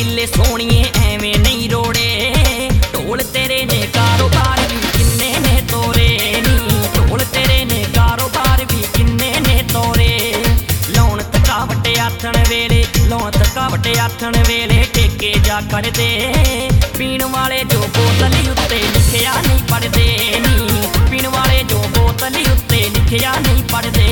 किले सोहणिए एवें नहीं रोड़े, ढोल तेरे ने कारोबार भी किन्ने ने तोरे नी, ढोल तेरे ने कारोबार भी किन्ने ने तोरे। लाउण थकावट आथण वेले, लाउण थकावट आथण वेले टेके जा करदे, पीण वाले जो बोतल उत्ते लिखिया नहीं पढ़दे नी, पीण वाले जो बोतल उत्ते लिखिया नहीं पढ़दे।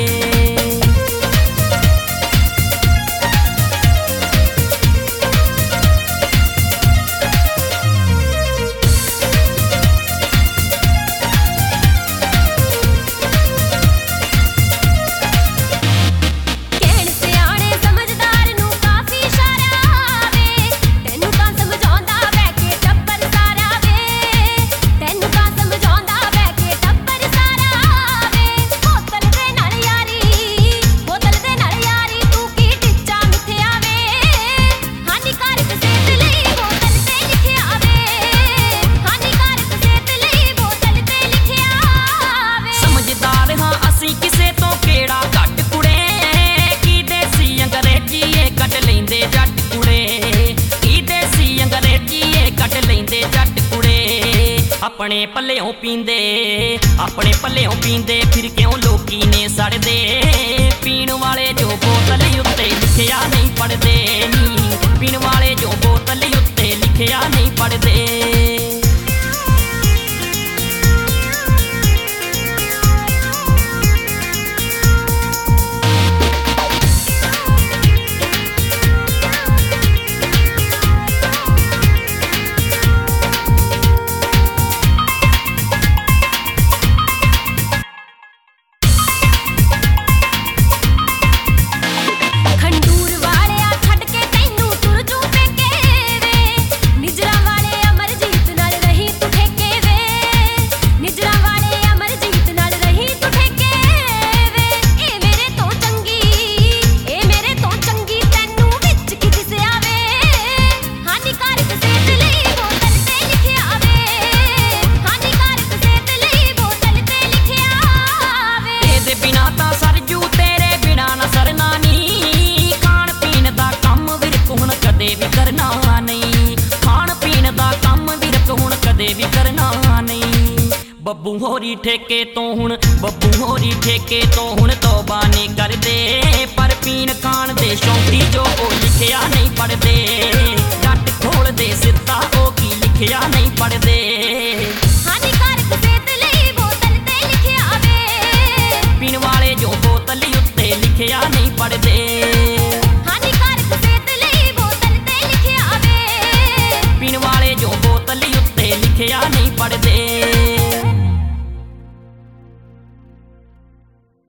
अपने पल्लेओं पींदे, अपने पल्लेओं पींदे, फिर क्यों लोकी ने सड़दे, पीण वाले जो बोतल उत्ते लिखिया नहीं पढ़दे नी, पीण वाले जो बोतल उत्ते लिखिया नहीं पढ़दे। बब्बू होरी ठेके तो हुण, बब्बू होरी ठेके तो हुण तौबा नहीं करदे, पर पीन खान दे शौकी जो ओ लिखिया नहीं पढ़दे, जट खोल दे सिद्धा ओ की लिखिया नहीं पढ़दे। हानिकारक सेहत लई बोतल ते लिखिया वे, पीण वाले जो बोतल उत्ते लिखिया नहीं पढ़दे। हानिकारक सेहत लई बोतल ते लिखिया वे, पीण वाले जो बोतल उत्ते लिखिया नहीं पढ़दे।